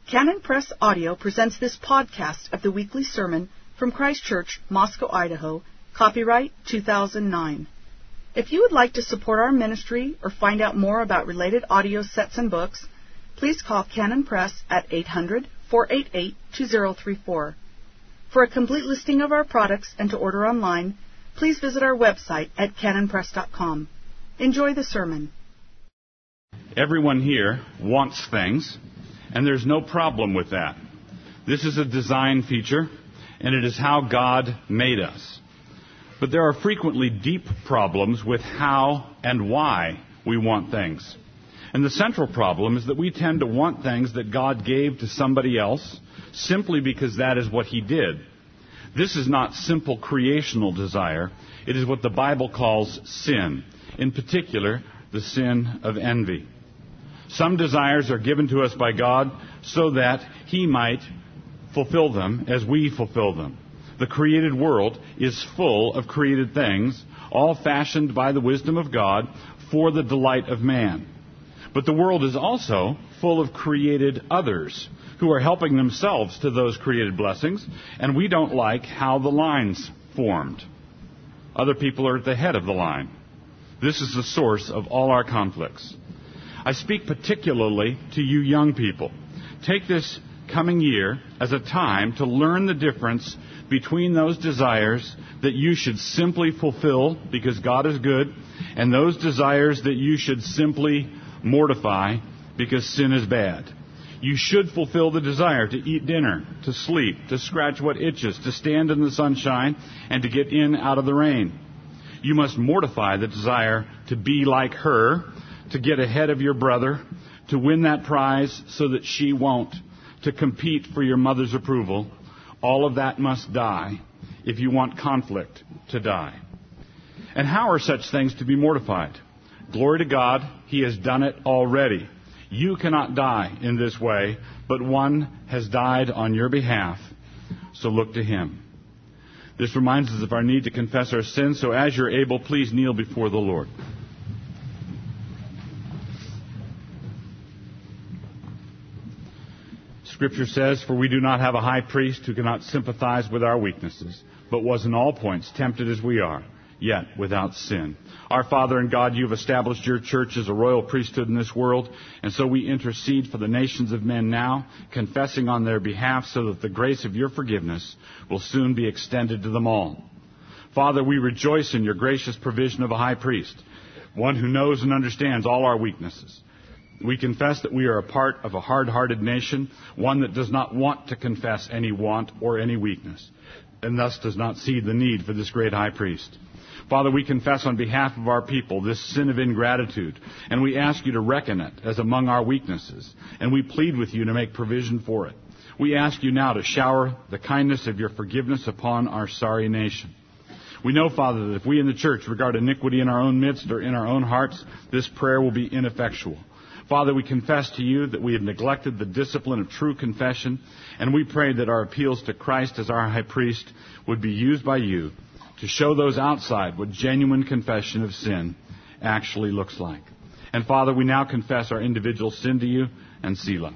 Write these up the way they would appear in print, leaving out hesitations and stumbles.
Canon Press Audio presents this podcast of the weekly sermon from Christ Church, Moscow, Idaho, copyright 2009. If you would like to support our ministry or find out more about related audio sets and books, please call Canon Press at 800-488-2034. For a complete listing of our products and to order online, please visit our website at canonpress.com. Enjoy the sermon. Everyone here wants things, and there's no problem with that. This is a design feature, and it is how God made us. But there are frequently deep problems with how and why we want things. And the central problem is that we tend to want things that God gave to somebody else simply because that is what He did. This is not simple creational desire. It is what the Bible calls sin. In particular, the sin of envy. Some desires are given to us by God so that He might fulfill them as we fulfill them. The created world is full of created things, all fashioned by the wisdom of God for the delight of man. But the world is also full of created others who are helping themselves to those created blessings, and we don't like how the line's formed. Other people are at the head of the line. This is the source of all our conflicts. I speak particularly to you young people. Take this coming year as a time to learn the difference between those desires that you should simply fulfill because God is good, and those desires that you should simply mortify because sin is bad. You should fulfill the desire to eat dinner, to sleep, to scratch what itches, to stand in the sunshine, and to get in out of the rain. You must mortify the desire to be like her, to get ahead of your brother, to win that prize so that she won't, to compete for your mother's approval. All of that must die if you want conflict to die. And how are such things to be mortified? Glory to God, He has done it already. You cannot die in this way, but one has died on your behalf, so look to Him. This reminds us of our need to confess our sins, so as you're able, please kneel before the Lord. Scripture says, "For we do not have a high priest who cannot sympathize with our weaknesses, but was in all points tempted as we are, yet without sin." Our Father and God, you have established your church as a royal priesthood in this world, and so we intercede for the nations of men now, confessing on their behalf so that the grace of your forgiveness will soon be extended to them all. Father, we rejoice in your gracious provision of a high priest, one who knows and understands all our weaknesses. We confess that we are a part of a hard-hearted nation, one that does not want to confess any want or any weakness, and thus does not see the need for this great high priest. Father, we confess on behalf of our people this sin of ingratitude, and we ask you to reckon it as among our weaknesses, and we plead with you to make provision for it. We ask you now to shower the kindness of your forgiveness upon our sorry nation. We know, Father, that if we in the church regard iniquity in our own midst or in our own hearts, this prayer will be ineffectual. Father, we confess to you that we have neglected the discipline of true confession, and we pray that our appeals to Christ as our high priest would be used by you to show those outside what genuine confession of sin actually looks like. And Father, we now confess our individual sin to you, and Selah.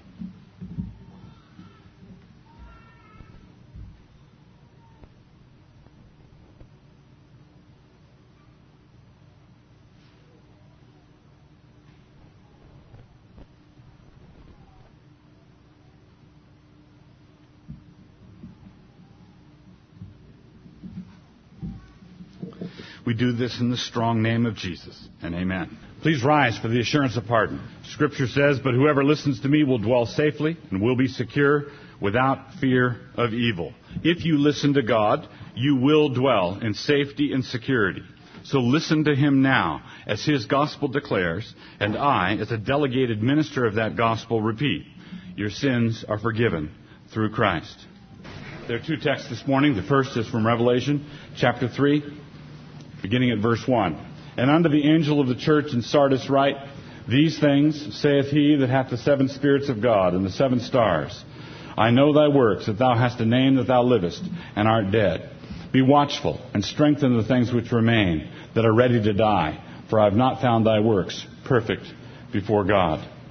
We do this in the strong name of Jesus, and amen. Please rise for the assurance of pardon. Scripture says, "But whoever listens to me will dwell safely and will be secure without fear of evil." If you listen to God, you will dwell in safety and security. So listen to Him now, as His gospel declares, and I, as a delegated minister of that gospel, repeat, your sins are forgiven through Christ. There are two texts this morning. The first is from Revelation chapter 3. Beginning at verse 1. "And unto the angel of the church in Sardis write, These things saith he that hath the 7 spirits of God and the 7 stars. I know thy works, that thou hast a name that thou livest, and art dead. Be watchful, and strengthen the things which remain, that are ready to die. For I have not found thy works perfect before God.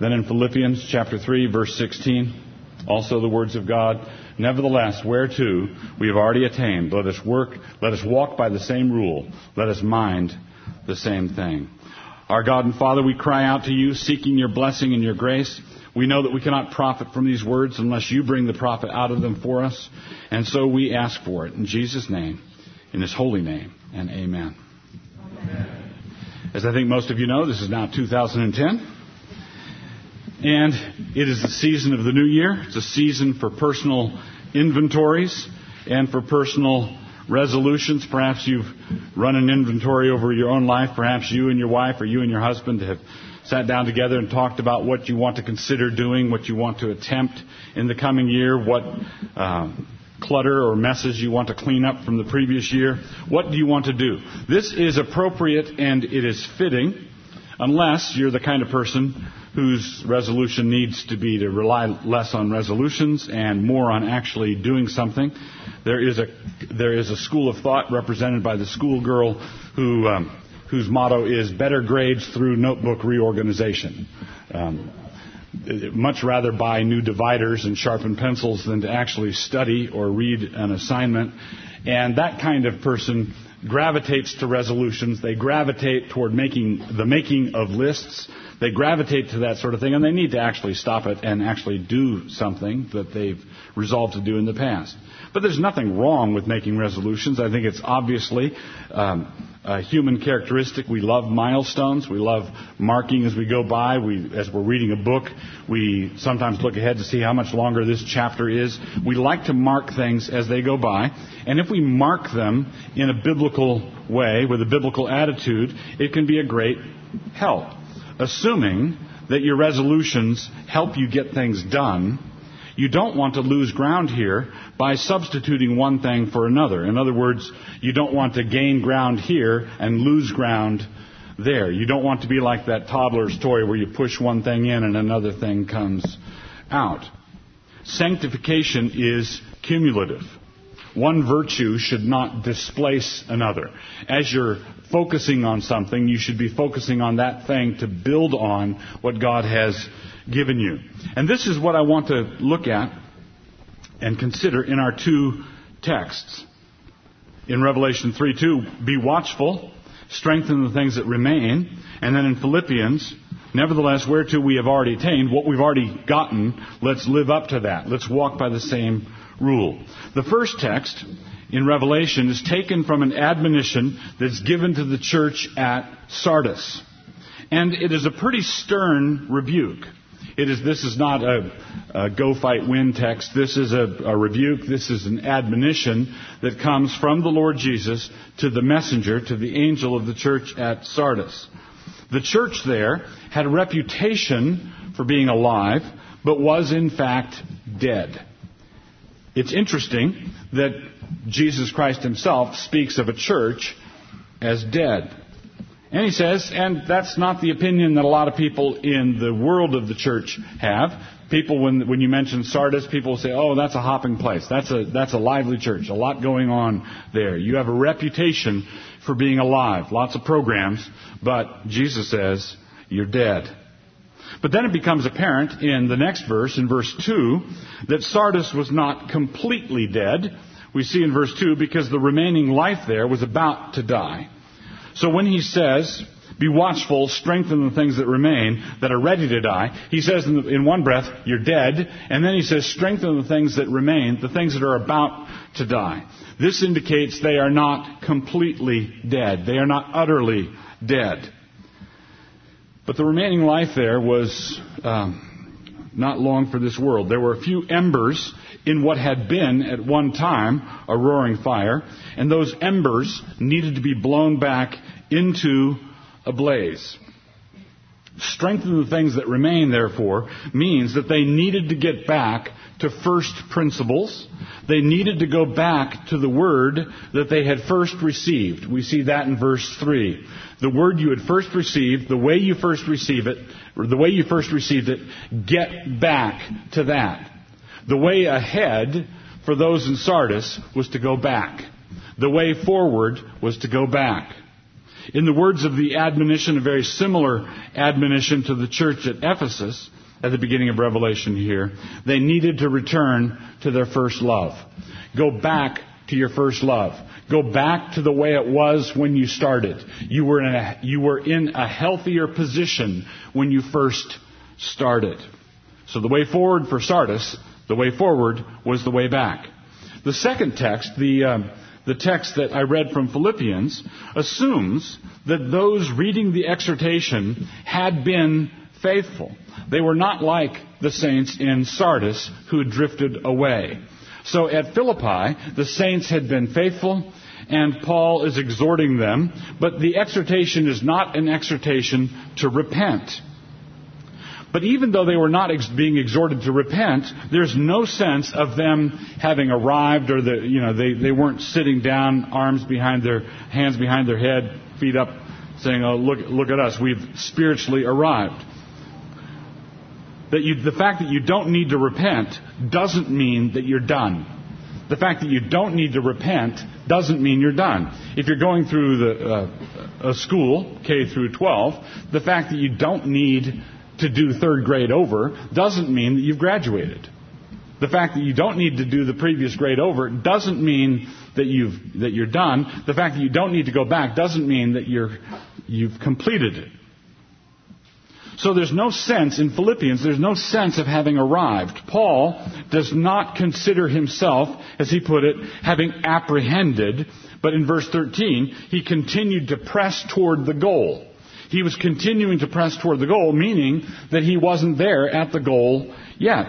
Then in Philippians chapter 3, verse 16, also the words of God, nevertheless, whereto we have already attained, let us walk by the same rule, let us mind the same thing. Our God and Father, we cry out to you, seeking your blessing and your grace. We know that we cannot profit from these words unless you bring the profit out of them for us. And so we ask for it in Jesus' name, in his holy name, and amen. Amen. As I think most of you know, this is now 2010. And it is the season of the new year. It's a season for personal inventories and for personal resolutions. Perhaps you've run an inventory over your own life. Perhaps you and your wife or you and your husband have sat down together and talked about what you want to consider doing, what you want to attempt in the coming year, what clutter or messes you want to clean up from the previous year. What do you want to do? This is appropriate and it is fitting, unless you're the kind of person whose resolution needs to be to rely less on resolutions and more on actually doing something. There is a school of thought represented by the schoolgirl whose motto is better grades through notebook reorganization. Much rather buy new dividers and sharpen pencils than to actually study or read an assignment. And that kind of person gravitates to resolutions. They gravitate toward the making of lists. They gravitate to that sort of thing, and they need to actually stop it and actually do something that they've resolved to do in the past. But there's nothing wrong with making resolutions. I think it's obviously a human characteristic. We love milestones. We love marking as we go by. As we're reading a book, we sometimes look ahead to see how much longer this chapter is. We like to mark things as they go by. And if we mark them in a biblical way, with a biblical attitude, it can be a great help. Assuming that your resolutions help you get things done, you don't want to lose ground here by substituting one thing for another. In other words, you don't want to gain ground here and lose ground there. You don't want to be like that toddler's toy where you push one thing in and another thing comes out. Sanctification is cumulative. One virtue should not displace another. As you're focusing on something, you should be focusing on that thing to build on what God has given you. And this is what I want to look at and consider in our two texts. In Revelation 3:2, be watchful, strengthen the things that remain. And then in Philippians, nevertheless, whereto we have already attained, what we've already gotten, let's live up to that. Let's walk by the same rule. The first text in Revelation is taken from an admonition that's given to the church at Sardis. And it is a pretty stern rebuke. This is not a go fight win text. This is a rebuke. This is an admonition that comes from the Lord Jesus to the messenger, to the angel of the church at Sardis. The church there had a reputation for being alive, but was in fact dead. It's interesting that Jesus Christ himself speaks of a church as dead. And he says, and that's not the opinion that a lot of people in the world of the church have. People, when you mention Sardis, people say, oh, that's a hopping place. That's a lively church. A lot going on there. You have a reputation for being alive. Lots of programs. But Jesus says, you're dead. But then it becomes apparent in the next verse, in verse 2, that Sardis was not completely dead. We see in verse 2, because the remaining life there was about to die. So when he says, be watchful, strengthen the things that remain, that are ready to die, he says in one breath, you're dead. And then he says, strengthen the things that remain, the things that are about to die. This indicates they are not completely dead. They are not utterly dead. But the remaining life there was not long for this world. There were a few embers in what had been at one time a roaring fire, and those embers needed to be blown back into a blaze. Strengthen the things that remain, therefore, means that they needed to get back to first principles. They needed to go back to the word that they had first received. We see that in verse 3. The word you had first received, the way you first received it, get back to that. The way ahead for those in Sardis was to go back. The way forward was to go back. In the words of the admonition, a very similar admonition to the church at Ephesus, at the beginning of Revelation here. They needed to return to their first love. Go back to your first love. Go back to the way it was when you started. You were in a healthier position when you first started. So the way forward for Sardis, the way forward was the way back. The second text, the text that I read from Philippians, assumes that those reading the exhortation had been faithful. They were not like the saints in Sardis who had drifted away. So at Philippi, the saints had been faithful, and Paul is exhorting them, but the exhortation is not an exhortation to repent. But even though they were not being exhorted to repent, there's no sense of them having arrived, or they weren't sitting down, hands behind their head, feet up, saying, "Oh, look at us, we've spiritually arrived." The fact that you don't need to repent doesn't mean that you're done. The fact that you don't need to repent doesn't mean you're done. If you're going through a school, K through 12, the fact that you don't need to do third grade over doesn't mean that you've graduated. The fact that you don't need to do the previous grade over doesn't mean that you're done. The fact that you don't need to go back doesn't mean that you've completed it. So there's no sense in Philippians, there's no sense of having arrived. Paul does not consider himself, as he put it, having apprehended, but in verse 13, he continued to press toward the goal. He was continuing to press toward the goal, meaning that he wasn't there at the goal yet.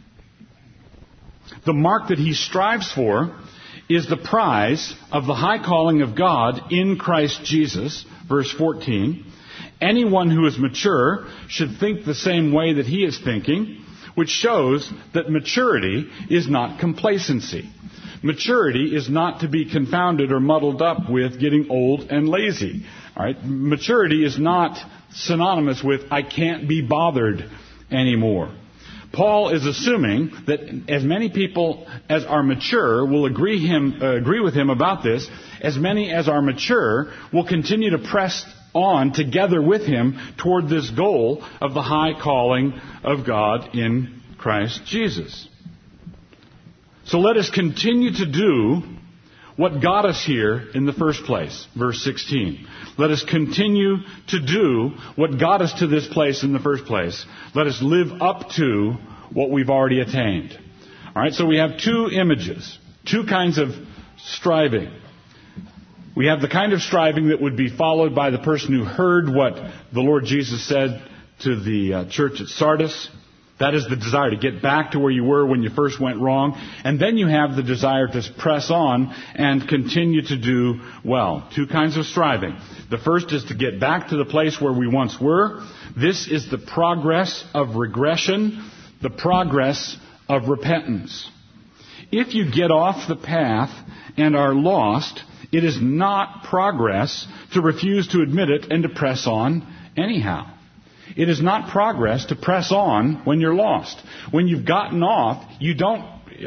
The mark that he strives for is the prize of the high calling of God in Christ Jesus, verse 14. Anyone who is mature should think the same way that he is thinking, which shows that maturity is not complacency. Maturity is not to be confounded or muddled up with getting old and lazy. All right? Maturity is not synonymous with I can't be bothered anymore. Paul is assuming that as many people as are mature will agree with him about this, as many as are mature will continue to press on together with him toward this goal of the high calling of God in Christ Jesus. So let us continue to do what got us here in the first place. Verse 16. Let us continue to do what got us to this place in the first place. Let us live up to what we've already attained. All right, so we have two images, two kinds of striving. We have the kind of striving that would be followed by the person who heard what the Lord Jesus said to the church at Sardis. That is the desire to get back to where you were when you first went wrong. And then you have the desire to press on and continue to do well. Two kinds of striving. The first is to get back to the place where we once were. This is the progress of regression, the progress of repentance. If you get off the path and are lost, it is not progress to refuse to admit it and to press on anyhow. It is not progress to press on when you're lost. When you've gotten off, you don't...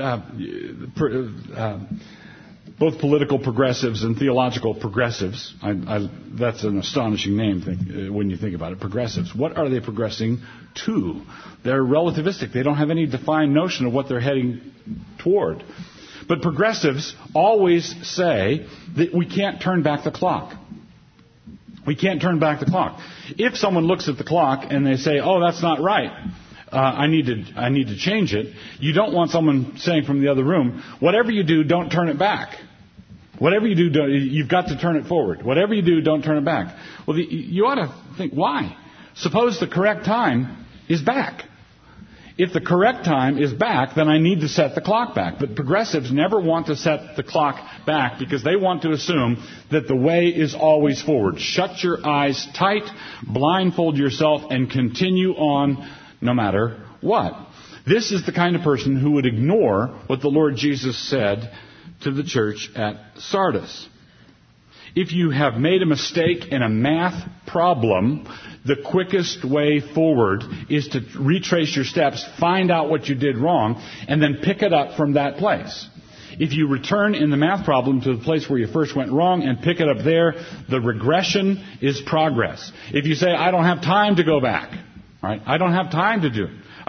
both political progressives and theological progressives, that's an astonishing name when you think about it, progressives. What are they progressing to? They're relativistic. They don't have any defined notion of what they're heading toward. But progressives always say that we can't turn back the clock. We can't turn back the clock. If someone looks at the clock and they say, "Oh, that's not right. I need to change it," you don't want someone saying from the other room, "Whatever you do, don't turn it back. Whatever you do, you've got to turn it forward. Whatever you do, don't turn it back." Well, you ought to think, why? Suppose the correct time is back. If the correct time is back, then I need to set the clock back. But progressives never want to set the clock back because they want to assume that the way is always forward. Shut your eyes tight, blindfold yourself, and continue on no matter what. This is the kind of person who would ignore what the Lord Jesus said to the church at Sardis. If you have made a mistake in a math problem, the quickest way forward is to retrace your steps, find out what you did wrong, and then pick it up from that place. If you return in the math problem to the place where you first went wrong and pick it up there, the regression is progress. If you say, "I don't have time to go back," right? I don't have time to do it.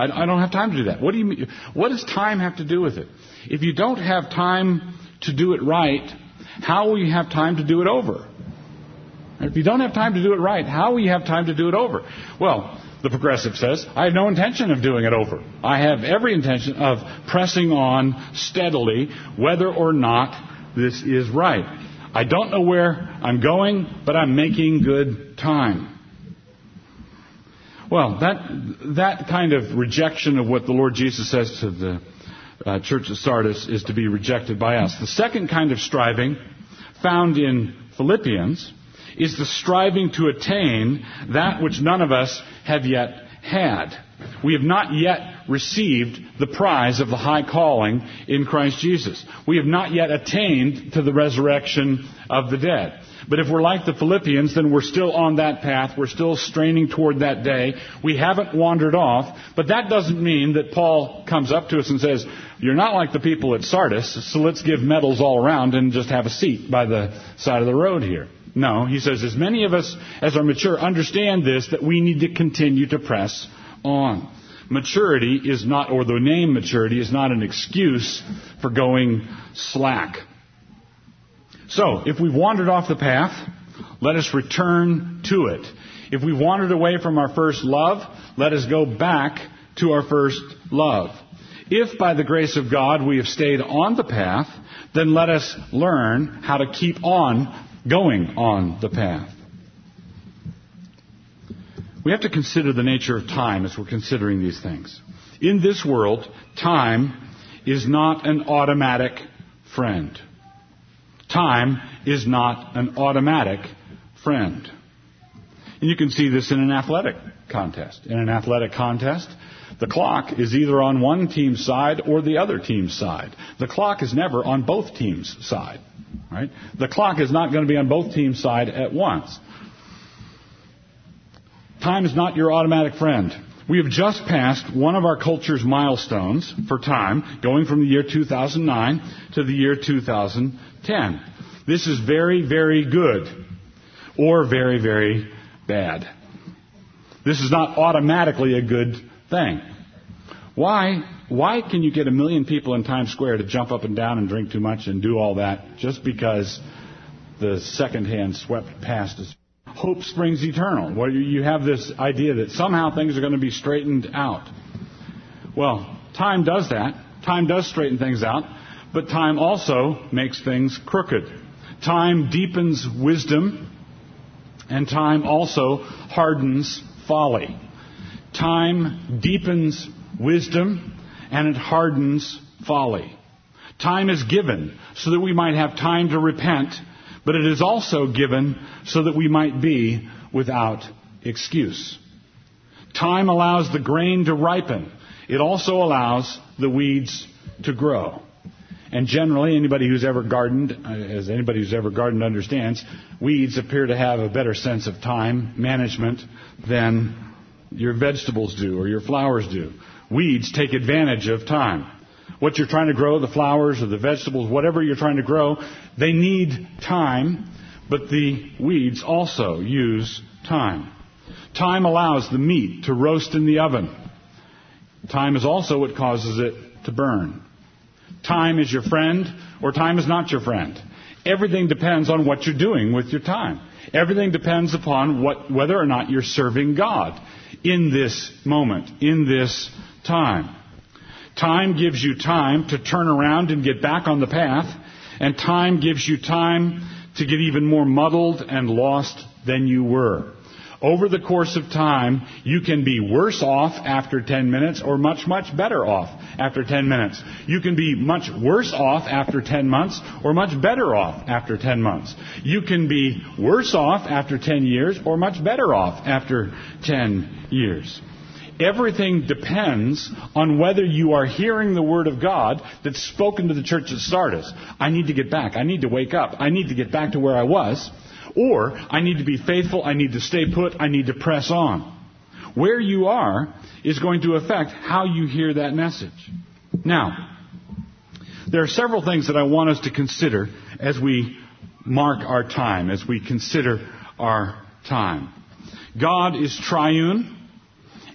I don't have time to do that. What do you mean? What does time have to do with it? If you don't have time to do it right, how will you have time to do it over? If you don't have time to do it right, how will you have time to do it over? Well, the progressive says, I have no intention of doing it over. I have every intention of pressing on steadily, whether or not this is right. I don't know where I'm going, but I'm making good time. Well, that kind of rejection of what the Lord Jesus says to the church of Sardis is to be rejected by us. The second kind of striving found in Philippians is the striving to attain that which none of us have yet had. We have not yet received the prize of the high calling in Christ Jesus. We have not yet attained to the resurrection of the dead. But if we're like the Philippians, then we're still on that path. We're still straining toward that day. We haven't wandered off. But that doesn't mean that Paul comes up to us and says, you're not like the people at Sardis, so let's give medals all around and just have a seat by the side of the road here. No, he says, as many of us as are mature understand this, that we need to continue to press on. Maturity is not, or the name maturity is not an excuse for going slack. So, if we've wandered off the path, let us return to it. If we've wandered away from our first love, let us go back to our first love. If by the grace of God we have stayed on the path, then let us learn how to keep on going on the path. We have to consider the nature of time as we're considering these things. In this world, time is not an automatic friend. Time is not an automatic friend. And you can see this in an athletic contest. In an athletic contest, the clock is either on one team's side or the other team's side. The clock is never on both teams' side. Right? The clock is not going to be on both teams' side at once. Time is not your automatic friend. We have just passed one of our culture's milestones for time, going from the year 2009 to the year 2010. This is very, very good or very, very bad. This is not automatically a good thing. Why can you get 1 million people in Times Square to jump up and down and drink too much and do all that just because the second hand swept past us? Hope springs eternal. Well, you have this idea that somehow things are going to be straightened out. Well, time does that. Time does straighten things out. But time also makes things crooked. Time deepens wisdom, and time also hardens folly. Time deepens wisdom, and it hardens folly. Time is given so that we might have time to repent, but it is also given so that we might be without excuse. Time allows the grain to ripen. It also allows the weeds to grow. And generally, anybody who's ever gardened understands, weeds appear to have a better sense of time management than your vegetables do or your flowers do. Weeds take advantage of time. What you're trying to grow, the flowers or the vegetables, whatever you're trying to grow, they need time, but the weeds also use time. Time allows the meat to roast in the oven. Time is also what causes it to burn. Time is your friend, or time is not your friend. Everything depends on what you're doing with your time. Everything depends upon whether or not you're serving God in this moment, in this time. Time gives you time to turn around and get back on the path, and time gives you time to get even more muddled and lost than you were. Over the course of time, you can be worse off after 10 minutes or much, much better off after 10 minutes. You can be much worse off after 10 months or much better off after 10 months. You can be worse off after 10 years or much better off after 10 years. Everything depends on whether you are hearing the Word of God that's spoken to the church at Sardis. I need to get back. I need to wake up. I need to get back to where I was. Or, I need to be faithful, I need to stay put, I need to press on. Where you are is going to affect how you hear that message. Now, there are several things that I want us to consider as we mark our time, as we consider our time. God is triune,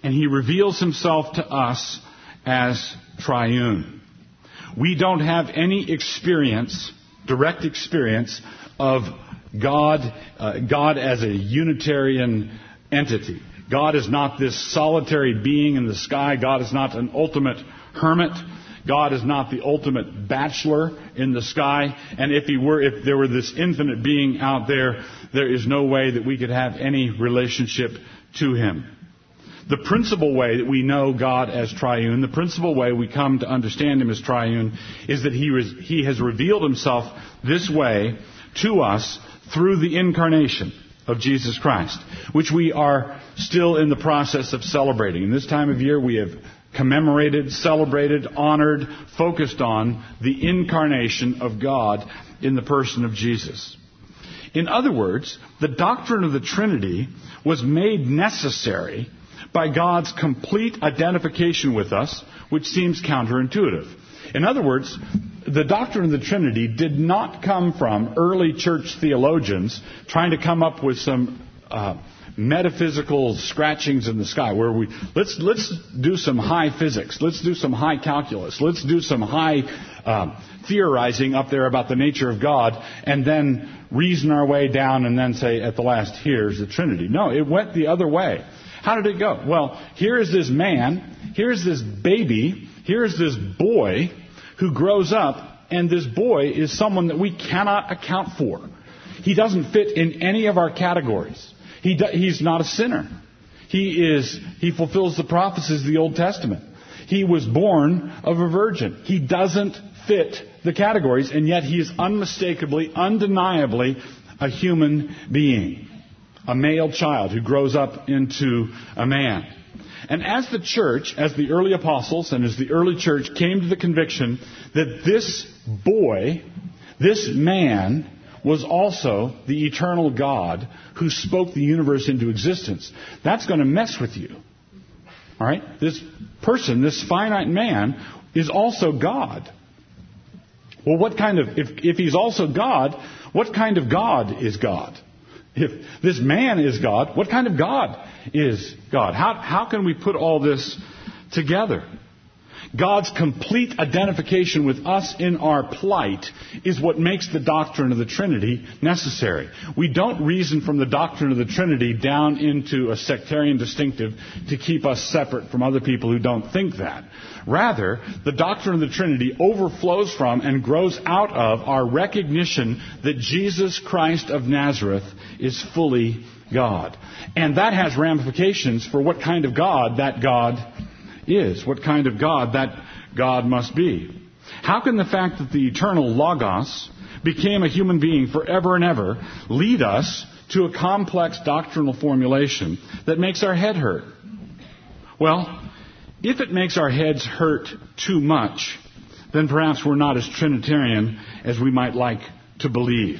and he reveals himself to us as triune. We don't have any experience, direct experience, of God as a Unitarian entity. God is not this solitary being in the sky. God is not an ultimate hermit. God is not the ultimate bachelor in the sky. And if there were this infinite being out there, there is no way that we could have any relationship to him. The principal way that we know God as triune, the principal way we come to understand him as triune, is that he has revealed himself this way to us through the incarnation of Jesus Christ, which we are still in the process of celebrating. In this time of year, we have commemorated, celebrated, honored, focused on the incarnation of God in the person of Jesus. In other words, the doctrine of the Trinity was made necessary by God's complete identification with us, which seems counterintuitive. In other words, the doctrine of the Trinity did not come from early church theologians trying to come up with some metaphysical scratchings in the sky where let's do some high physics, let's do some high calculus, let's do some high theorizing up there about the nature of God, and then reason our way down and then say at the last, here's the Trinity. No, it went the other way. How did it go? Well, here is this man, here's this baby, here's this boy who grows up, and this boy is someone that we cannot account for. He doesn't fit in any of our categories. He's not a sinner. He fulfills the prophecies of the Old Testament. He was born of a virgin. He doesn't fit the categories, and yet he is unmistakably, undeniably a human being. A male child who grows up into a man. And as the church, as the early apostles and as the early church came to the conviction that this boy, this man, was also the eternal God who spoke the universe into existence, that's going to mess with you. All right? This person, this finite man, is also God. Well, if he's also God, what kind of God is God? If this man is God, what kind of God is God? How can we put all this together? God's complete identification with us in our plight is what makes the doctrine of the Trinity necessary. We don't reason from the doctrine of the Trinity down into a sectarian distinctive to keep us separate from other people who don't think that. Rather, the doctrine of the Trinity overflows from and grows out of our recognition that Jesus Christ of Nazareth is fully God. And that has ramifications for what kind of God that God is, what kind of God that God must be. How can the fact that the eternal Logos became a human being forever and ever lead us to a complex doctrinal formulation that makes our head hurt? Well, if it makes our heads hurt too much, then perhaps we're not as Trinitarian as we might like to believe.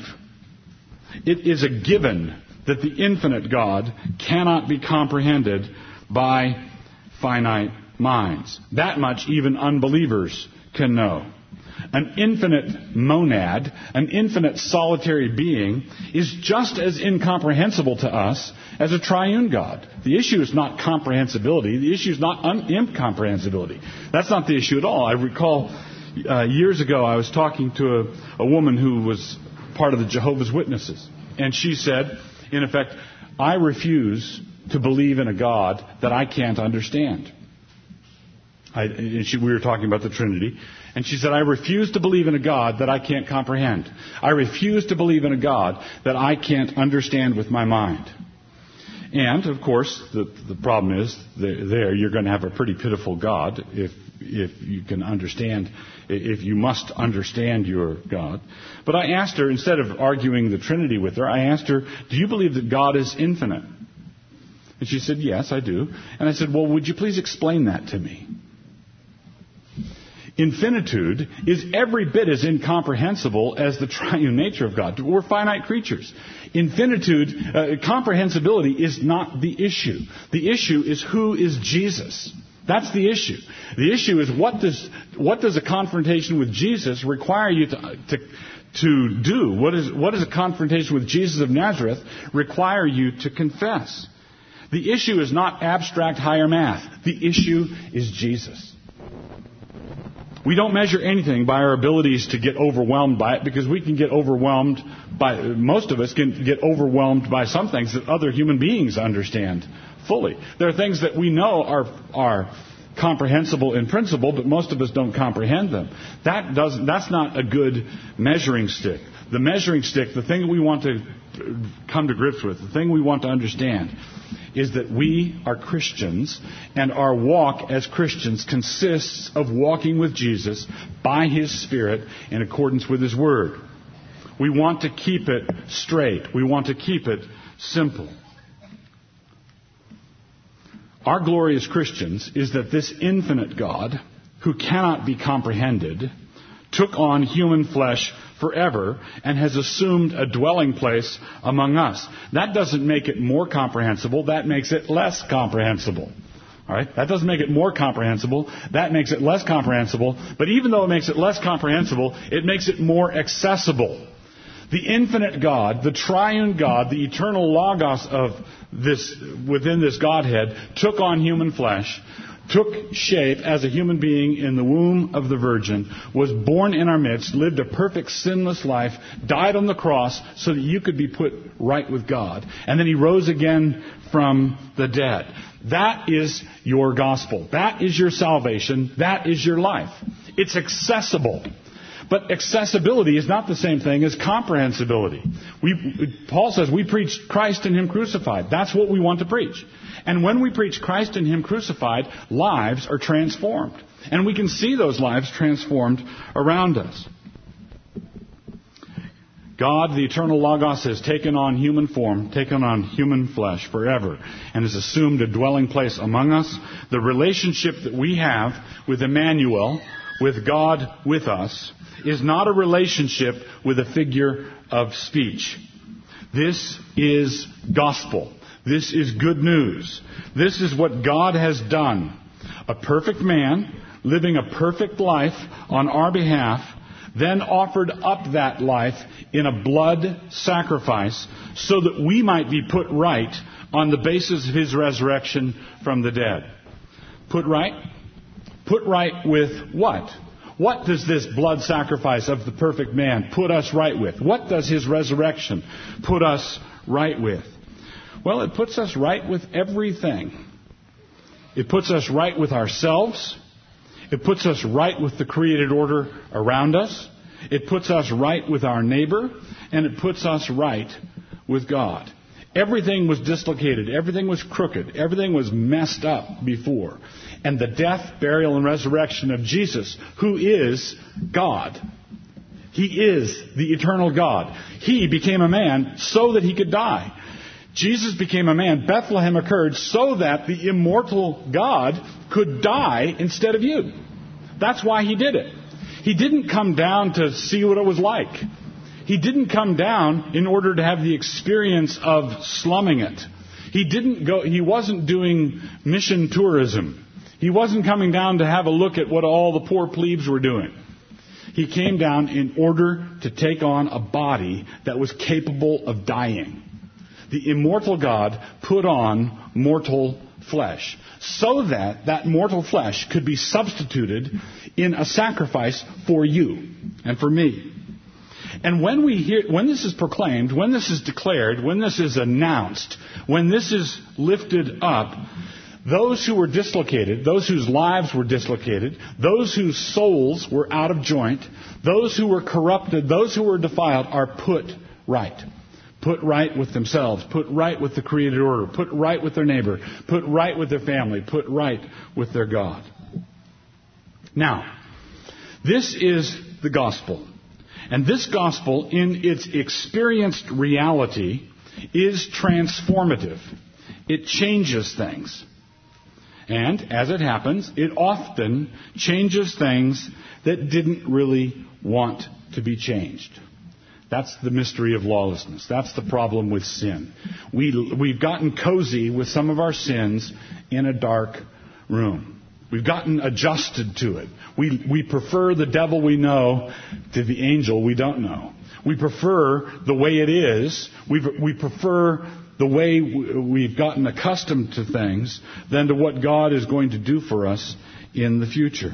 It is a given that the infinite God cannot be comprehended by finite minds. That much even unbelievers can know. An infinite monad, an infinite solitary being, is just as incomprehensible to us as a triune God. The issue is not comprehensibility. The issue is not incomprehensibility. That's not the issue at all. I recall years ago I was talking to a woman who was part of the Jehovah's Witnesses. And she said, in effect, I refuse to believe in a God that I can't understand. We were talking about the Trinity. And she said, I refuse to believe in a God that I can't comprehend. I refuse to believe in a God that I can't understand with my mind. And, of course, the problem is, there you're going to have a pretty pitiful God if you can understand, if you must understand your God. But I asked her, instead of arguing the Trinity with her, I asked her, do you believe that God is infinite? And she said, yes, I do. And I said, well, would you please explain that to me? Infinitude is every bit as incomprehensible as the triune nature of God. We're finite creatures. Infinitude, comprehensibility is not the issue. The issue is who is Jesus. That's the issue. The issue is what does a confrontation with Jesus require you to do? What does a confrontation with Jesus of Nazareth require you to confess? The issue is not abstract higher math. The issue is Jesus. We don't measure anything by our abilities to get overwhelmed by it, because we can get overwhelmed by, most of us can get overwhelmed by some things that other human beings understand fully. There are things that we know are comprehensible in principle, but most of us don't comprehend them. That's not a good measuring stick. The measuring stick, the thing that we want to come to grips with, the thing we want to understand, is that we are Christians, and our walk as Christians consists of walking with Jesus by His Spirit in accordance with His Word. We want to keep it straight. We want to keep it simple. Our glory as Christians is that this infinite God, who cannot be comprehended, took on human flesh forever and has assumed a dwelling place among us. That doesn't make it more comprehensible. That makes it less comprehensible. All right? That doesn't make it more comprehensible. That makes it less comprehensible. But even though it makes it less comprehensible, it makes it more accessible. The infinite God, the triune God, the eternal Logos of this, within this Godhead, took on human flesh, took shape as a human being in the womb of the Virgin, was born in our midst, lived a perfect sinless life, died on the cross so that you could be put right with God. And then He rose again from the dead. That is your gospel. That is your salvation. That is your life. It's accessible. But accessibility is not the same thing as comprehensibility. Paul says we preach Christ and Him crucified. That's what we want to preach. And when we preach Christ and Him crucified, lives are transformed. And we can see those lives transformed around us. God, the eternal Logos, has taken on human form, taken on human flesh forever, and has assumed a dwelling place among us. The relationship that we have with Emmanuel, with God with us, is not a relationship with a figure of speech. This is gospel. This is good news. This is what God has done. A perfect man living a perfect life on our behalf, then offered up that life in a blood sacrifice so that we might be put right on the basis of His resurrection from the dead. Put right? Put right with what? What does this blood sacrifice of the perfect man put us right with? What does His resurrection put us right with? Well, it puts us right with everything. It puts us right with ourselves. It puts us right with the created order around us. It puts us right with our neighbor. And it puts us right with God. Everything was dislocated. Everything was crooked. Everything was messed up before. And the death, burial, and resurrection of Jesus, who is God. He is the eternal God. He became a man so that He could die. Jesus became a man. Bethlehem occurred so that the immortal God could die instead of you. That's why He did it. He didn't come down to see what it was like. He didn't come down in order to have the experience of slumming it. He wasn't doing mission tourism. He wasn't coming down to have a look at what all the poor plebes were doing. He came down in order to take on a body that was capable of dying. The immortal God put on mortal flesh so that that mortal flesh could be substituted in a sacrifice for you and for me. And when this is proclaimed, when this is declared, when this is announced, when this is lifted up, those who were dislocated, those whose lives were dislocated, those whose souls were out of joint, those who were corrupted, those who were defiled are put right. Put right with themselves, put right with the created order, put right with their neighbor, put right with their family, put right with their God. Now, this is the gospel. And this gospel, in its experienced reality, is transformative. It changes things. And, as it happens, it often changes things that didn't really want to be changed. That's the mystery of lawlessness. That's the problem with sin. We've gotten cozy with some of our sins in a dark room. We've gotten adjusted to it. We prefer the devil we know to the angel we don't know. We prefer the way it is. We prefer the way we've gotten accustomed to things than to what God is going to do for us in the future.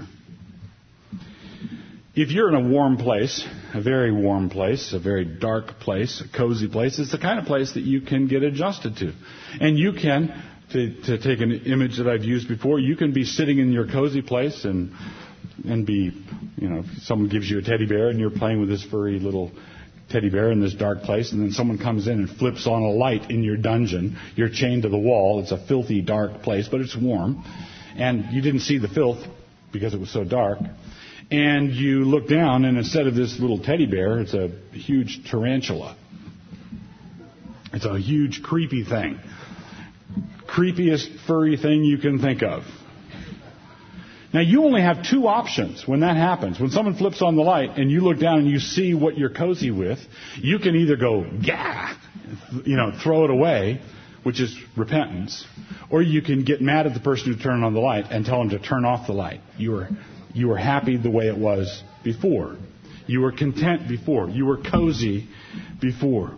If you're in a warm place, a very warm place, a very dark place, a cozy place, it's the kind of place that you can get adjusted to. And you can, to take an image that I've used before, you can be sitting in your cozy place and be, someone gives you a teddy bear and you're playing with this furry little teddy bear in this dark place, and then someone comes in and flips on a light in your dungeon. You're chained to the wall. It's a filthy, dark place, but it's warm. And you didn't see the filth because it was so dark. And you look down, and instead of this little teddy bear, it's a huge tarantula. It's a huge, creepy thing. Creepiest, furry thing you can think of. Now, you only have two options when that happens. When someone flips on the light and you look down and you see what you're cozy with, you can either go, gah, throw it away, which is repentance, or you can get mad at the person who turned on the light and tell them to turn off the light. You were happy the way it was before. You were content before. You were cozy before.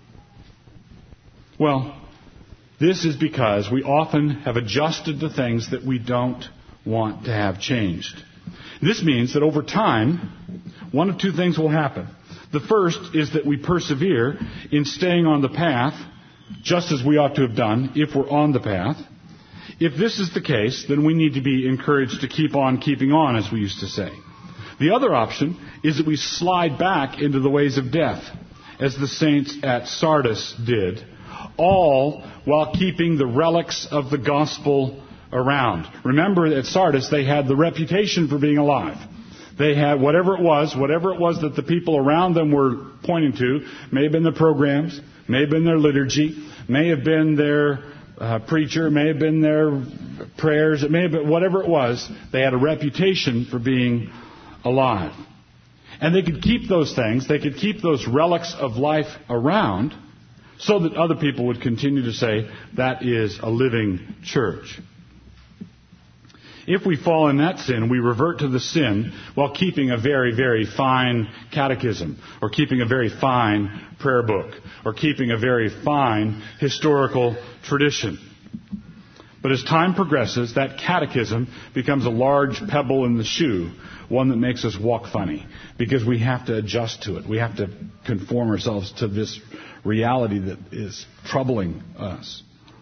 Well, this is because we often have adjusted to things that we don't want to have changed. This means that over time, one of two things will happen. The first is that we persevere in staying on the path, just as we ought to have done if we're on the path. If this is the case, then we need to be encouraged to keep on keeping on, as we used to say. The other option is that we slide back into the ways of death, as the saints at Sardis did, all while keeping the relics of the gospel around. Remember, at Sardis, they had the reputation for being alive. They had whatever it was that the people around them were pointing to, may have been their programs, may have been their liturgy, may have been their preacher, may have been their prayers, it may have been whatever it was, they had a reputation for being alive. And they could keep those things, they could keep those relics of life around so that other people would continue to say, that is a living church. If we fall in that sin, we revert to the sin while keeping a very, very fine catechism, or keeping a very fine prayer book, or keeping a very fine historical tradition. But as time progresses, that catechism becomes a large pebble in the shoe, one that makes us walk funny, because we have to adjust to it. We have to conform ourselves to this reality that is troubling us.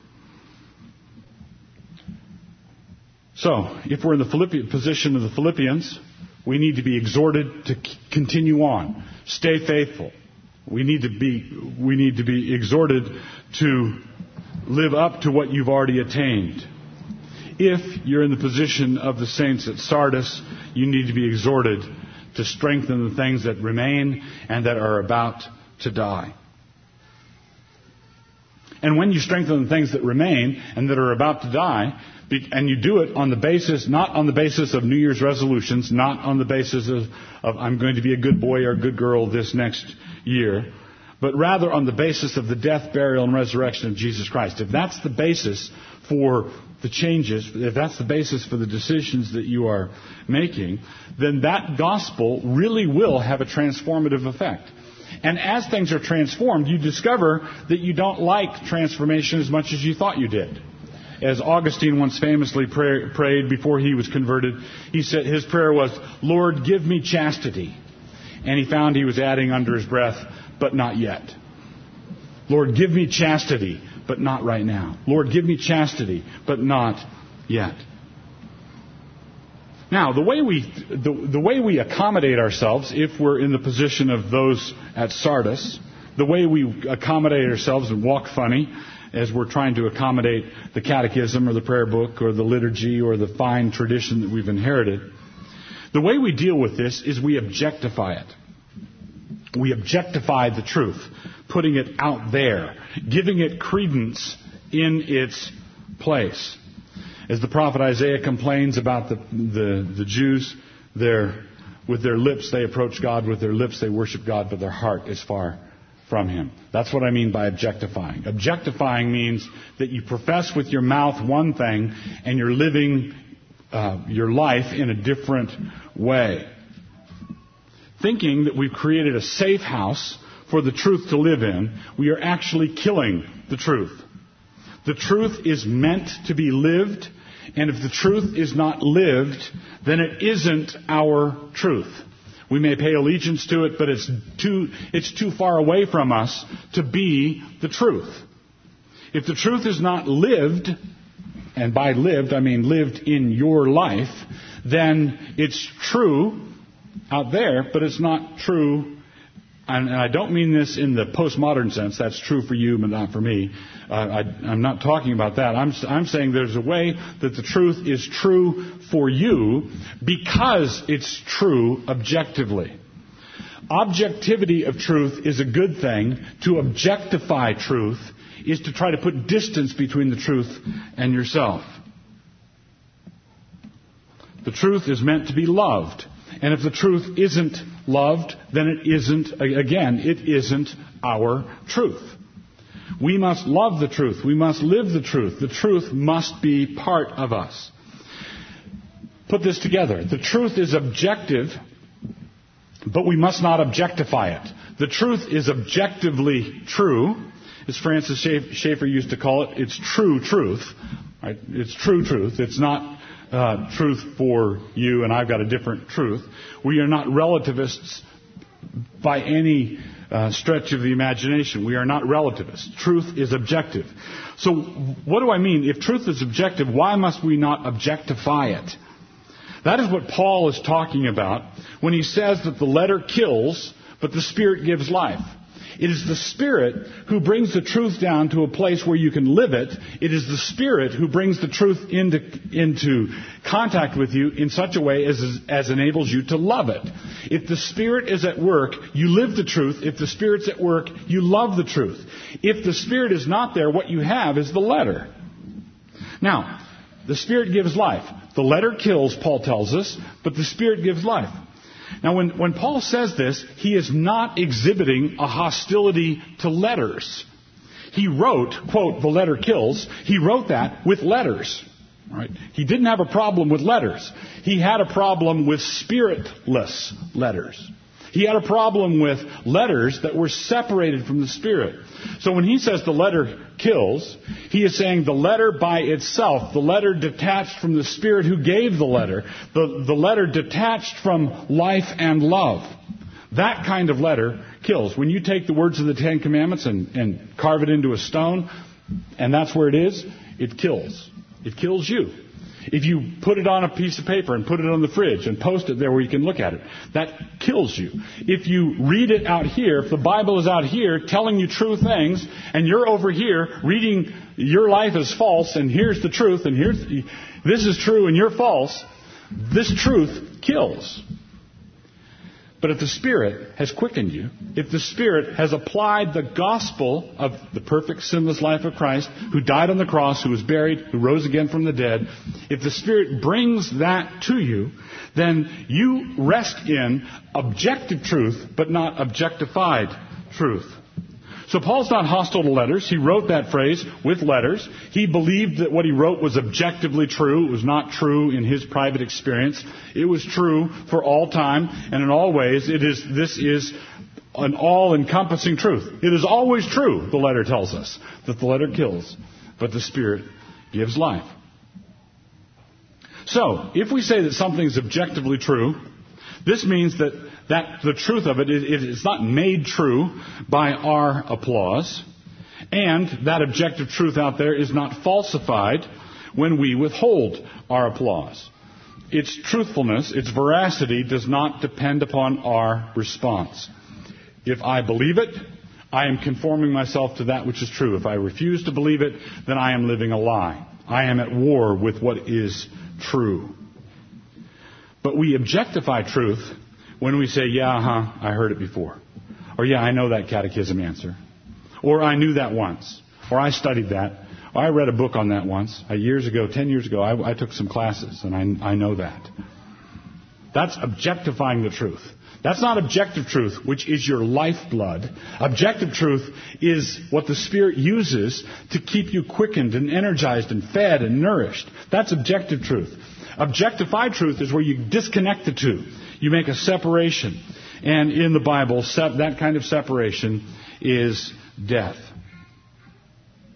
So, if we're in the position of the Philippians, we need to be exhorted to continue on. Stay faithful. We need to be exhorted to live up to what you've already attained. If you're in the position of the saints at Sardis, you need to be exhorted to strengthen the things that remain and that are about to die. And when you strengthen the things that remain and that are about to die, and you do it on the basis, not on the basis of New Year's resolutions, not on the basis of I'm going to be a good boy or a good girl this next year, but rather on the basis of the death, burial, and resurrection of Jesus Christ. If that's the basis for the changes, if that's the basis for the decisions that you are making, then that gospel really will have a transformative effect. And as things are transformed, you discover that you don't like transformation as much as you thought you did. As Augustine once famously prayed before he was converted, he said his prayer was, "Lord, give me chastity." And he found he was adding under his breath, "But not yet." Lord, give me chastity, but not right now. Lord, give me chastity, but not yet. Now, the way we accommodate ourselves, if we're in the position of those at Sardis, the way we accommodate ourselves and walk funny, as we're trying to accommodate the catechism or the prayer book or the liturgy or the fine tradition that we've inherited, the way we deal with this is we objectify it. We objectify the truth, putting it out there, giving it credence in its place. As the prophet Isaiah complains about the Jews, with their lips they approach God, with their lips they worship God, but their heart is far from Him. That's what I mean by objectifying. Objectifying means that you profess with your mouth one thing and you're living your life in a different way. Thinking that we've created a safe house for the truth to live in, we are actually killing the truth. The truth is meant to be lived, and if the truth is not lived, then it isn't our truth. We may pay allegiance to it, but it's too far away from us to be the truth. If the truth is not lived, and by lived I mean lived in your life, then it's true out there, but it's not true. And I don't mean this in the postmodern sense. That's true for you, but not for me. I'm not talking about that. I'm saying there's a way that the truth is true for you because it's true objectively. Objectivity of truth is a good thing. To objectify truth is to try to put distance between the truth and yourself. The truth is meant to be loved. And if the truth isn't loved, then it isn't our truth. We must love the truth. We must live the truth. The truth must be part of us. Put this together. The truth is objective, but we must not objectify it. The truth is objectively true. As Francis Schaeffer used to call it, it's true truth. Right? It's true truth. It's not truth for you and I've got a different truth. We are not relativists by any stretch of the imagination. We are not relativists. Truth is objective. So what do I mean? If truth is objective, why must we not objectify it? That is what Paul is talking about when he says that the letter kills, but the Spirit gives life. It is the Spirit who brings the truth down to a place where you can live it. It is the Spirit who brings the truth into contact with you in such a way as enables you to love it. If the Spirit is at work, you live the truth. If the Spirit's at work, you love the truth. If the Spirit is not there, what you have is the letter. Now, the Spirit gives life. The letter kills, Paul tells us, but the Spirit gives life. Now, when Paul says this, he is not exhibiting a hostility to letters. He wrote, quote, the letter kills. He wrote that with letters. Right? He didn't have a problem with letters. He had a problem with spiritless letters. He had a problem with letters that were separated from the Spirit. So when he says the letter kills, he is saying the letter by itself, the letter detached from the Spirit who gave the letter, the letter detached from life and love. That kind of letter kills. When you take the words of the Ten Commandments and carve it into a stone, and that's where it is, it kills. It kills you. If you put it on a piece of paper and put it on the fridge and post it there where you can look at it, that kills you. If you read it out here, if the Bible is out here telling you true things, and you're over here reading your life is false, and here's the truth, and this is true and you're false, this truth kills. But if the Spirit has quickened you, if the Spirit has applied the gospel of the perfect sinless life of Christ, who died on the cross, who was buried, who rose again from the dead, if the Spirit brings that to you, then you rest in objective truth, but not objectified truth. So Paul's not hostile to letters. He wrote that phrase with letters. He believed that what he wrote was objectively true. It was not true in his private experience. It was true for all time and in all ways. This is an all-encompassing truth. It is always true, the letter tells us, that the letter kills, but the Spirit gives life. So, if we say that something is objectively true, this means that the truth of it is not made true by our applause, and that objective truth out there is not falsified when we withhold our applause. Its truthfulness, its veracity does not depend upon our response. If I believe it, I am conforming myself to that which is true. If I refuse to believe it, then I am living a lie. I am at war with what is true. But we objectify truth when we say, I heard it before. Or, I know that catechism answer. Or, I knew that once. Or, I studied that. Or, I read a book on that once. 10 years ago, I took some classes, and I know that. That's objectifying the truth. That's not objective truth, which is your lifeblood. Objective truth is what the Spirit uses to keep you quickened and energized and fed and nourished. That's objective truth. Objectified truth is where you disconnect the two. You make a separation. And in the Bible, that kind of separation is death.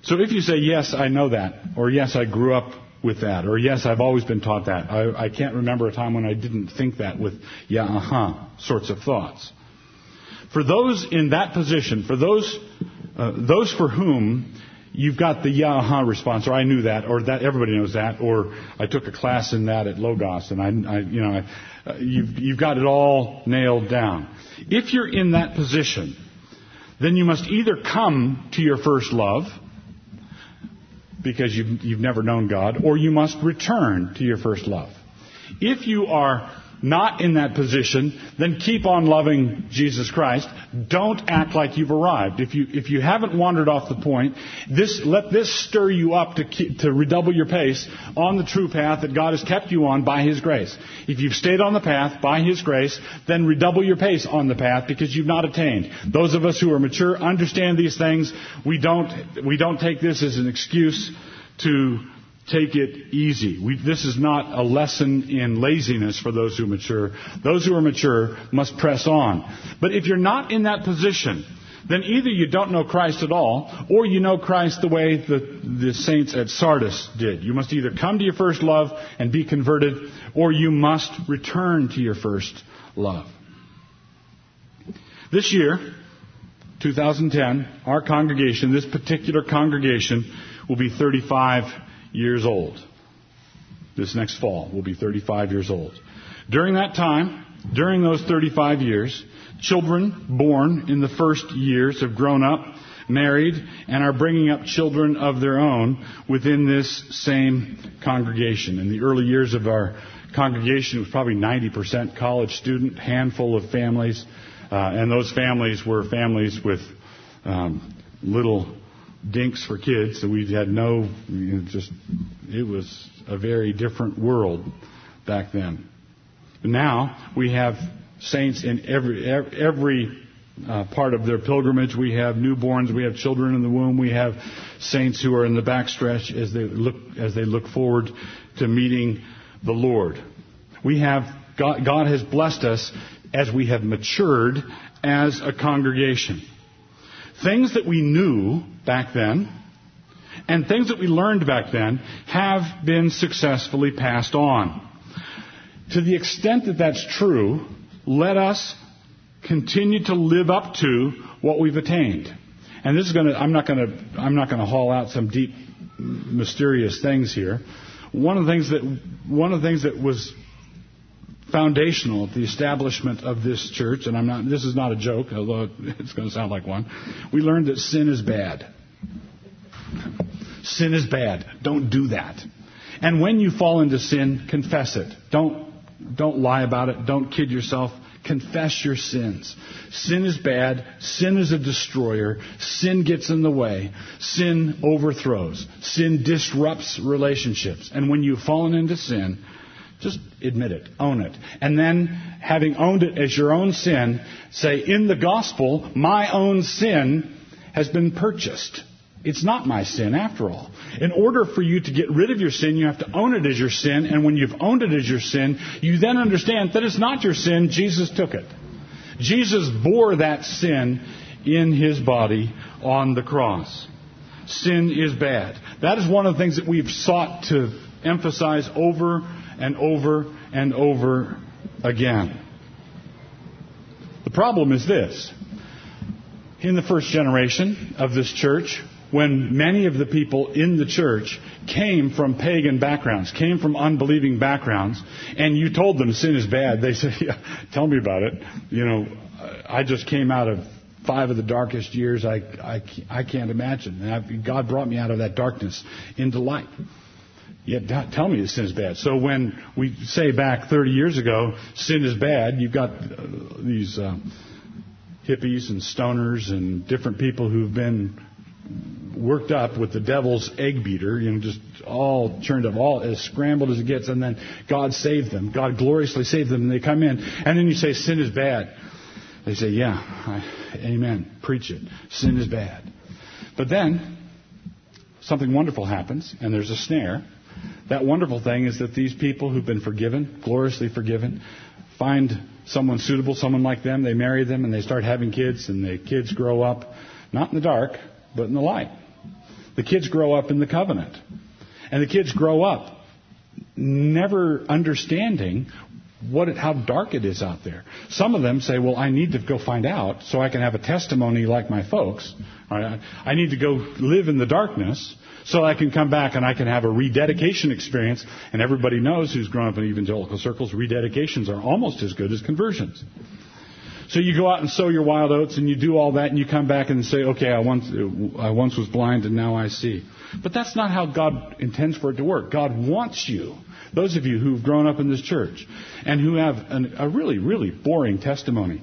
So if you say, yes, I know that, or yes, I grew up with that, or yes, I've always been taught that, I can't remember a time when I didn't think that with sorts of thoughts. For those in that position, for those for whom you've got the response, or I knew that, or that everybody knows that, or I took a class in that at Logos, and you've got it all nailed down. If you're in that position, then you must either come to your first love, because you've never known God, or you must return to your first love. If you are not in that position, then keep on loving Jesus Christ. Don't act like you've arrived. If you haven't wandered off the point, let this stir you up to redouble your pace on the true path that God has kept you on by His grace. If you've stayed on the path by His grace, then redouble your pace on the path because you've not attained. Those of us who are mature understand these things. We don't take this as an excuse to take it easy. This is not a lesson in laziness for those who mature. Those who are mature must press on. But if you're not in that position, then either you don't know Christ at all, or you know Christ the way the saints at Sardis did. You must either come to your first love and be converted, or you must return to your first love. This year, 2010, our congregation, this particular congregation, will be 35 years old. This next fall will be 35 years old. During that time, during those 35 years, children born in the first years have grown up, married, and are bringing up children of their own within this same congregation. In the early years of our congregation, it was probably 90% college student, handful of families, and those families were families with little dinks for kids, so we had it was a very different world back then. Now we have saints in every part of their pilgrimage. We have newborns, we have children in the womb, we have saints who are in the backstretch as they look forward to meeting the Lord. We have God has blessed us as we have matured as a congregation. Things that we knew back then and things that we learned back then have been successfully passed on. To the extent that that's true, let us continue to live up to what we've attained. And this is I'm not going to haul out some deep, mysterious things here. One of the things that was foundational at the establishment of this church, and this is not a joke, although it's going to sound like one. We learned that sin is bad. Sin is bad. Don't do that. And when you fall into sin, confess it. Don't lie about it. Don't kid yourself. Confess your sins. Sin is bad. Sin is a destroyer. Sin gets in the way. Sin overthrows. Sin disrupts relationships. And when you've fallen into sin, just admit it, own it. And then, having owned it as your own sin, say, in the gospel, my own sin has been purchased. It's not my sin after all. In order for you to get rid of your sin, you have to own it as your sin. And when you've owned it as your sin, you then understand that it's not your sin. Jesus took it. Jesus bore that sin in His body on the cross. Sin is bad. That is one of the things that we've sought to emphasize over and over and over again. The problem is this. In the first generation of this church, when many of the people in the church came from pagan backgrounds, came from unbelieving backgrounds, and you told them sin is bad, they said, yeah, tell me about it. I just came out of 5 of the darkest years I can't imagine. And God brought me out of that darkness into light. Yeah, tell me that sin is bad. So when we say back 30 years ago, sin is bad, you've got these hippies and stoners and different people who've been worked up with the devil's egg beater, just all churned up, all as scrambled as it gets, and then God saved them. God gloriously saved them, and they come in, and then you say sin is bad. They say, yeah, amen, preach it. Sin is bad. But then something wonderful happens, and there's a snare. That wonderful thing is that these people who've been forgiven, gloriously forgiven, find someone suitable, someone like them, they marry them, and they start having kids, and the kids grow up, not in the dark, but in the light. The kids grow up in the covenant. And the kids grow up never understanding how dark it is out there. Some of them say, well, I need to go find out so I can have a testimony like my folks. I need to go live in the darkness so I can come back and I can have a rededication experience. And everybody knows who's grown up in evangelical circles, rededications are almost as good as conversions. So you go out and sow your wild oats and you do all that and you come back and say, okay, I once was blind and now I see. But that's not how God intends for it to work. God wants you, those of you who've grown up in this church and who have a really, really boring testimony.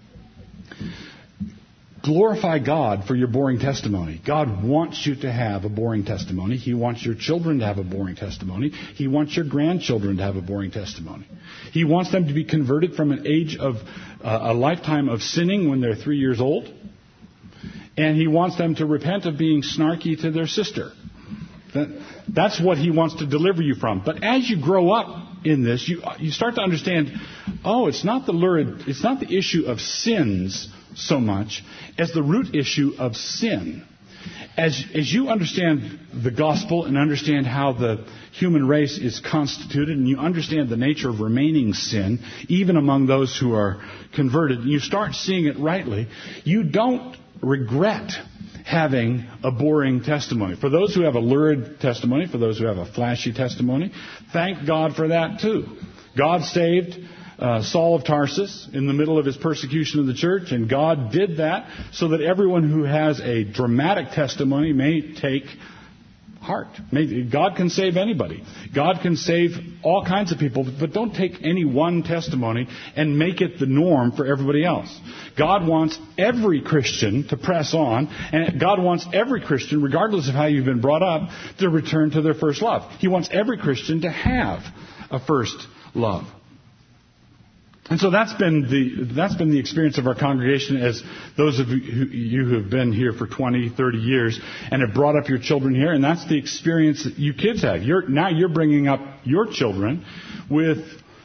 Glorify God for your boring testimony. God wants you to have a boring testimony. He wants your children to have a boring testimony. He wants your grandchildren to have a boring testimony. He wants them to be converted from an age of a lifetime of sinning when they're 3 years old. And He wants them to repent of being snarky to their sister. That's what He wants to deliver you from. But as you grow up in this, you start to understand, it's not the issue of sins so much as the root issue of sin. As you understand the gospel and understand how the human race is constituted, and you understand the nature of remaining sin, even among those who are converted, and you start seeing it rightly, you don't regret having a boring testimony. For those who have a lurid testimony, for those who have a flashy testimony, thank God for that too. God saved Saul of Tarsus in the middle of his persecution of the church, and God did that so that everyone who has a dramatic testimony may take heart. God can save anybody. God can save all kinds of people, but don't take any one testimony and make it the norm for everybody else. God wants every Christian to press on, and God wants every Christian, regardless of how you've been brought up, to return to their first love. He wants every Christian to have a first love. And so that's been the experience of our congregation, as those of you who have been here for 20, 30 years and have brought up your children here, and that's the experience that you kids have. Now you're bringing up your children with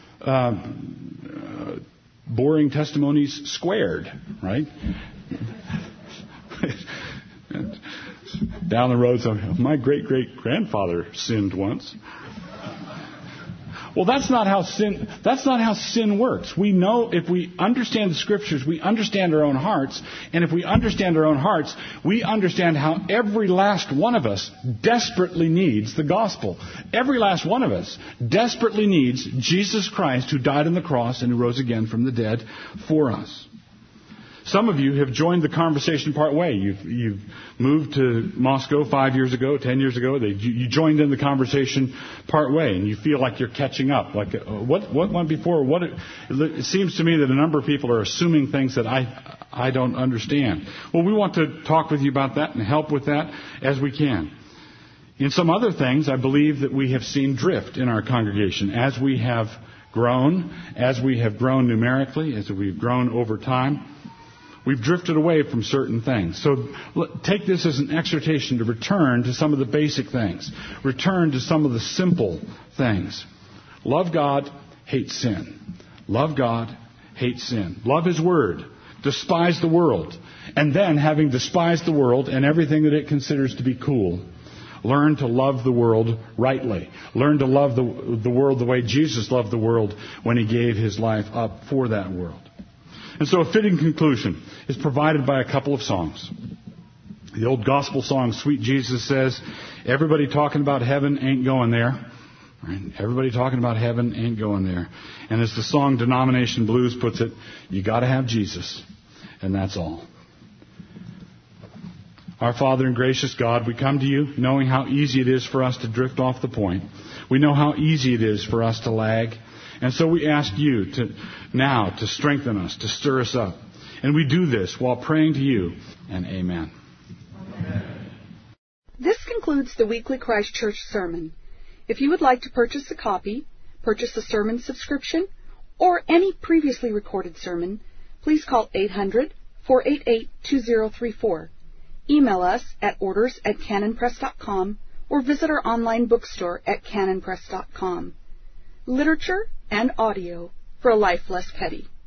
boring testimonies squared, right? Down the road, so my great-great-grandfather sinned once. Well, that's not how sin works. We know if we understand the Scriptures, we understand our own hearts. And if we understand our own hearts, we understand how every last one of us desperately needs the gospel. Every last one of us desperately needs Jesus Christ, who died on the cross and who rose again from the dead for us. Some of you have joined the conversation part way. You've moved to Moscow 5 years ago, 10 years ago. You joined in the conversation part way, and you feel like you're catching up. Like, what went before? It seems to me that a number of people are assuming things that I don't understand. Well, we want to talk with you about that and help with that as we can. In some other things, I believe that we have seen drift in our congregation as we have grown numerically, as we've grown over time. We've drifted away from certain things. So take this as an exhortation to return to some of the basic things. Return to some of the simple things. Love God, hate sin. Love God, hate sin. Love His Word. Despise the world. And then, having despised the world and everything that it considers to be cool, learn to love the world rightly. Learn to love the world the way Jesus loved the world when He gave His life up for that world. And so a fitting conclusion is provided by a couple of songs. The old gospel song, Sweet Jesus, says, everybody talking about heaven ain't going there. Right? Everybody talking about heaven ain't going there. And as the song Denomination Blues puts it, you got to have Jesus, and that's all. Our Father and gracious God, we come to you knowing how easy it is for us to drift off the point. We know how easy it is for us to lag. And so we ask you to strengthen us, to stir us up. And we do this while praying to you. And amen. This concludes the weekly Christ Church sermon. If you would like to purchase a copy, purchase a sermon subscription, or any previously recorded sermon, please call 800-488-2034. Email us at orders@canonpress.com or visit our online bookstore at canonpress.com. Literature and audio for a life less petty.